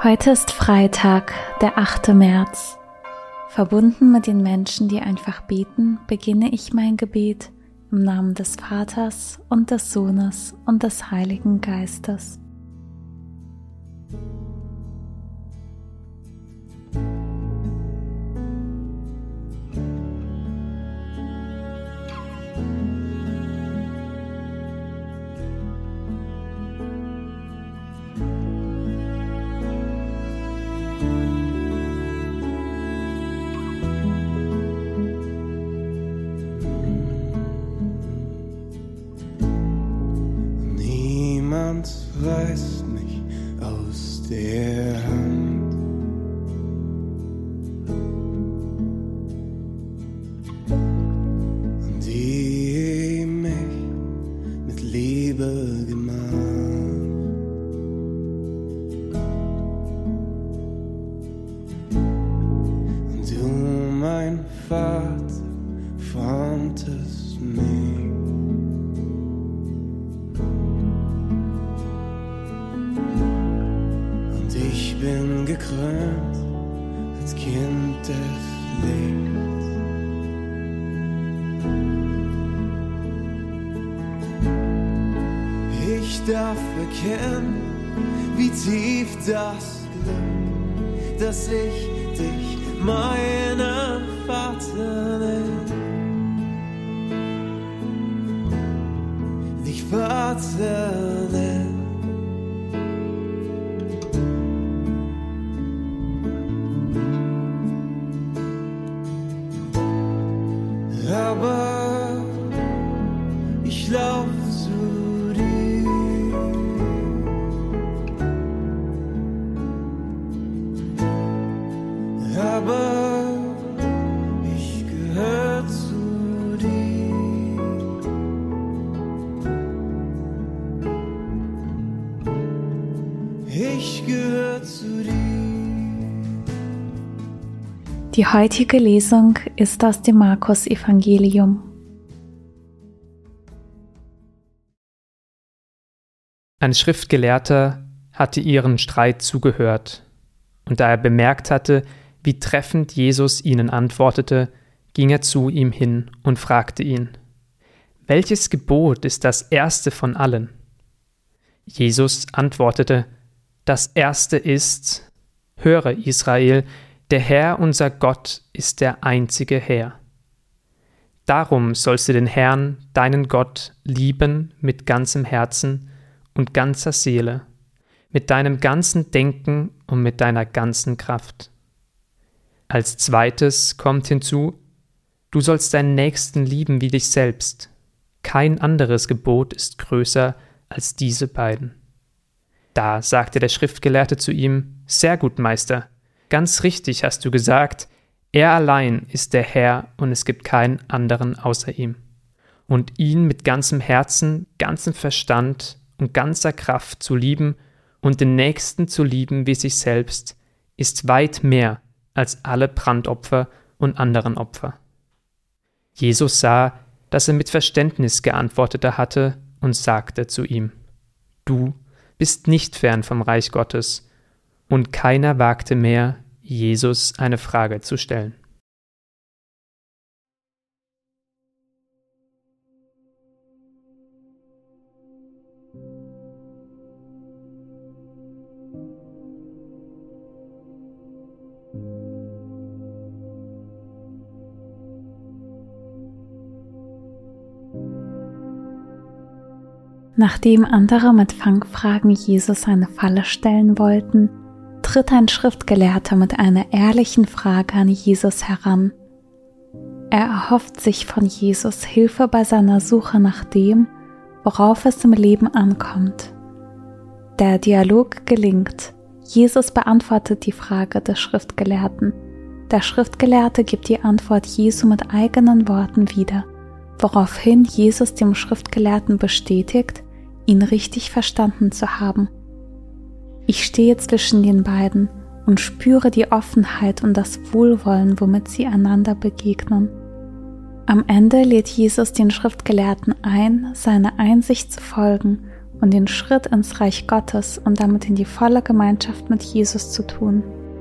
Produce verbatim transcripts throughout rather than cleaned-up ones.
Heute ist Freitag, der achte März. Verbunden mit den Menschen, die einfach beten, beginne ich mein Gebet im Namen des Vaters und des Sohnes und des Heiligen Geistes. Niemand reißt mich aus der Hand. Die mich mit Liebe gemacht. Du, mein Vater, formtest mich. Ich bin gekrönt als Kind des Lichts. Ich darf erkennen, wie tief das Glück, dass ich dich meinen Vater nenn. Dich Vater nenn. Aber ich lauf zu dir. Aber ich gehör zu dir. Ich gehör zu dir. Die heutige Lesung ist aus dem Markus-Evangelium. Ein Schriftgelehrter hatte ihren Streit zugehört, und da er bemerkt hatte, wie treffend Jesus ihnen antwortete, ging er zu ihm hin und fragte ihn: Welches Gebot ist das erste von allen? Jesus antwortete: Das erste ist: Höre, Israel, der Herr, unser Gott, ist der einzige Herr. Darum sollst du den Herrn, deinen Gott, lieben mit ganzem Herzen und ganzer Seele, mit deinem ganzen Denken und mit deiner ganzen Kraft. Als zweites kommt hinzu: Du sollst deinen Nächsten lieben wie dich selbst. Kein anderes Gebot ist größer als diese beiden. Da sagte der Schriftgelehrte zu ihm: Sehr gut, Meister. Ganz richtig hast du gesagt, er allein ist der Herr und es gibt keinen anderen außer ihm. Und ihn mit ganzem Herzen, ganzem Verstand und ganzer Kraft zu lieben und den Nächsten zu lieben wie sich selbst, ist weit mehr als alle Brandopfer und anderen Opfer. Jesus sah, dass er mit Verständnis geantwortet hatte und sagte zu ihm: Du bist nicht fern vom Reich Gottes. Und keiner wagte mehr, Jesus eine Frage zu stellen. Nachdem andere mit Fangfragen Jesus eine Falle stellen wollten, tritt ein Schriftgelehrter mit einer ehrlichen Frage an Jesus heran. Er erhofft sich von Jesus Hilfe bei seiner Suche nach dem, worauf es im Leben ankommt. Der Dialog gelingt. Jesus beantwortet die Frage des Schriftgelehrten. Der Schriftgelehrte gibt die Antwort Jesu mit eigenen Worten wieder, woraufhin Jesus dem Schriftgelehrten bestätigt, ihn richtig verstanden zu haben. Ich stehe zwischen den beiden und spüre die Offenheit und das Wohlwollen, womit sie einander begegnen. Am Ende lädt Jesus den Schriftgelehrten ein, seiner Einsicht zu folgen und den Schritt ins Reich Gottes und damit in die volle Gemeinschaft mit Jesus zu tun.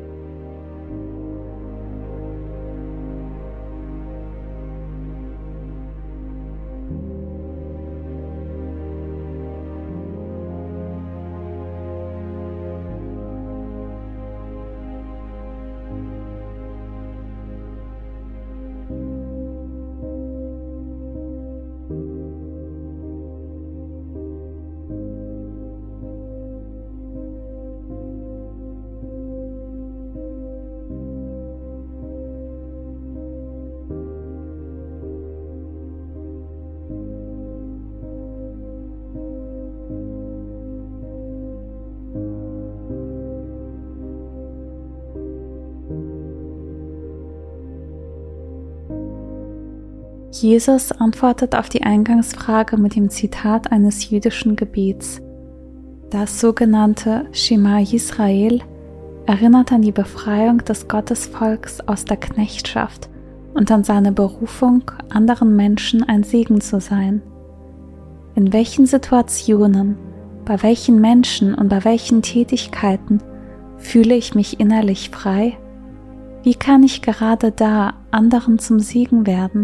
Jesus antwortet auf die Eingangsfrage mit dem Zitat eines jüdischen Gebets. Das sogenannte Shema Yisrael erinnert an die Befreiung des Gottesvolks aus der Knechtschaft und an seine Berufung, anderen Menschen ein Segen zu sein. In welchen Situationen, bei welchen Menschen und bei welchen Tätigkeiten fühle ich mich innerlich frei? Wie kann ich gerade da anderen zum Segen werden?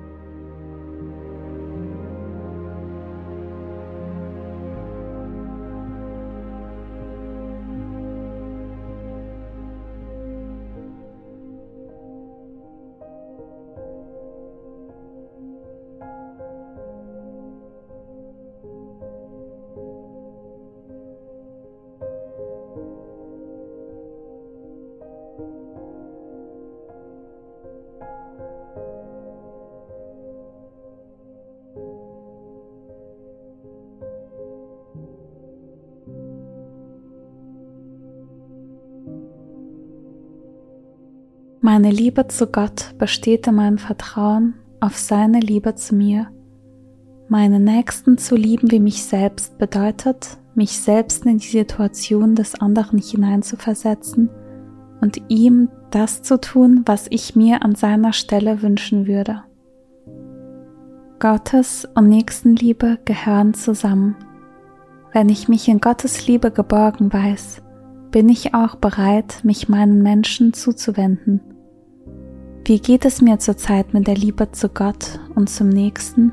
Meine Liebe zu Gott besteht in meinem Vertrauen auf seine Liebe zu mir. Meine Nächsten zu lieben wie mich selbst bedeutet, mich selbst in die Situation des anderen hineinzuversetzen und ihm das zu tun, was ich mir an seiner Stelle wünschen würde. Gottes und Nächstenliebe gehören zusammen. Wenn ich mich in Gottes Liebe geborgen weiß, bin ich auch bereit, mich meinen Menschen zuzuwenden. Wie geht es mir zurzeit mit der Liebe zu Gott und zum Nächsten?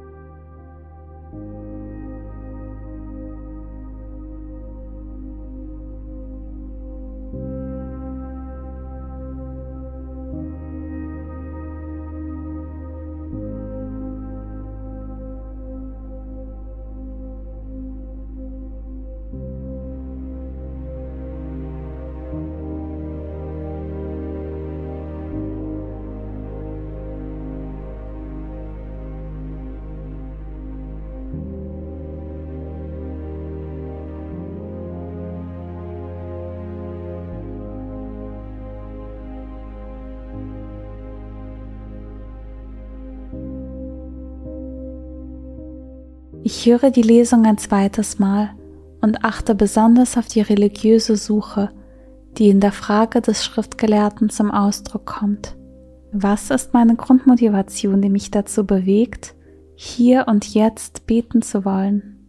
Ich höre die Lesung ein zweites Mal und achte besonders auf die religiöse Suche, die in der Frage des Schriftgelehrten zum Ausdruck kommt. Was ist meine Grundmotivation, die mich dazu bewegt, hier und jetzt beten zu wollen?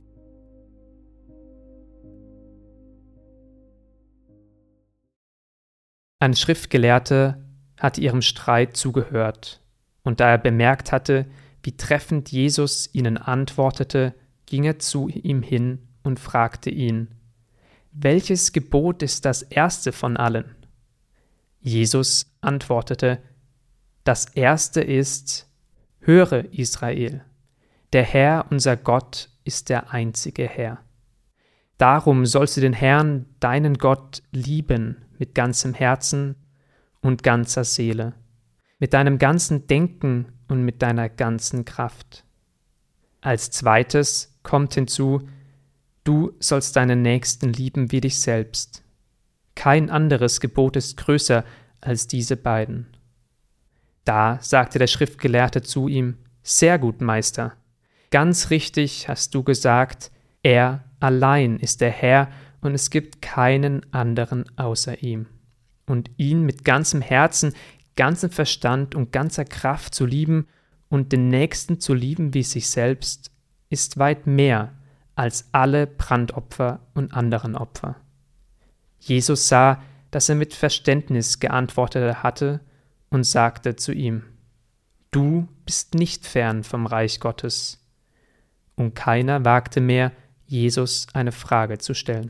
Ein Schriftgelehrter hatte ihrem Streit zugehört, und da er bemerkt hatte, wie treffend Jesus ihnen antwortete, ging er zu ihm hin und fragte ihn: Welches Gebot ist das erste von allen? Jesus antwortete: Das erste ist: Höre, Israel, der Herr, unser Gott, ist der einzige Herr. Darum sollst du den Herrn, deinen Gott, lieben mit ganzem Herzen und ganzer Seele, mit deinem ganzen Denken und mit deiner ganzen Kraft. Als zweites kommt hinzu: Du sollst deinen Nächsten lieben wie dich selbst. Kein anderes Gebot ist größer als diese beiden. Da sagte der Schriftgelehrte zu ihm: Sehr gut, Meister. Ganz richtig hast du gesagt, er allein ist der Herr und es gibt keinen anderen außer ihm. Und ihn mit ganzem Herzen, ganzem Verstand und ganzer Kraft zu lieben und den Nächsten zu lieben wie sich selbst, ist weit mehr als alle Brandopfer und anderen Opfer. Jesus sah, dass er mit Verständnis geantwortet hatte und sagte zu ihm: Du bist nicht fern vom Reich Gottes. Und keiner wagte mehr, Jesus eine Frage zu stellen.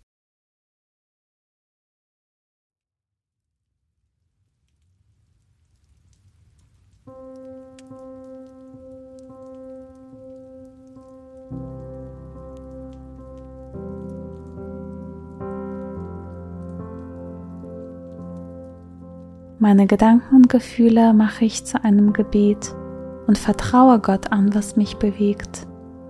Meine Gedanken und Gefühle mache ich zu einem Gebet und vertraue Gott an, was mich bewegt.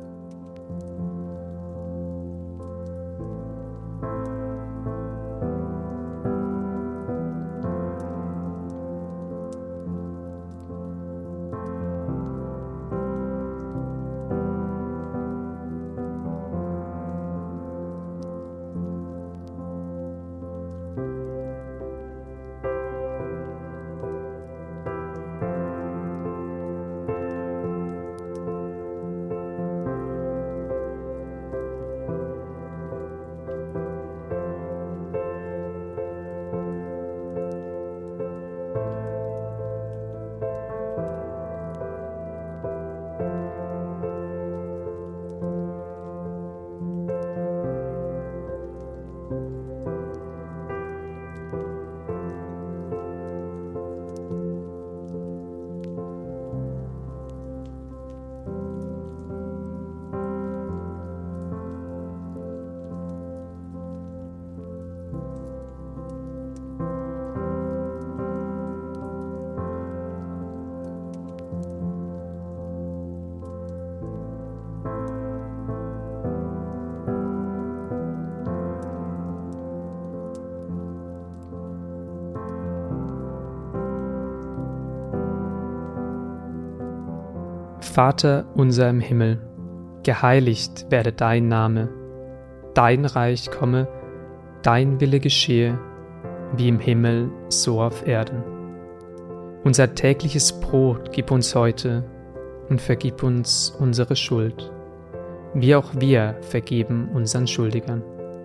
Vater unser im Himmel, geheiligt werde dein Name, dein Reich komme, dein Wille geschehe, wie im Himmel, so auf Erden. Unser tägliches Brot gib uns heute und vergib uns unsere Schuld, wie auch wir vergeben unseren Schuldigern.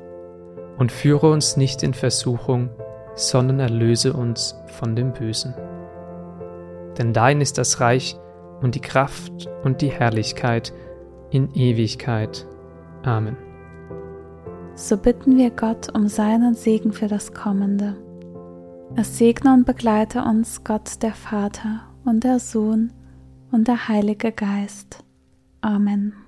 Und führe uns nicht in Versuchung, sondern erlöse uns von dem Bösen. Denn dein ist das Reich und die Kraft und die Herrlichkeit in Ewigkeit. Amen. So bitten wir Gott um seinen Segen für das Kommende. Es segne und begleite uns Gott der Vater und der Sohn und der Heilige Geist. Amen.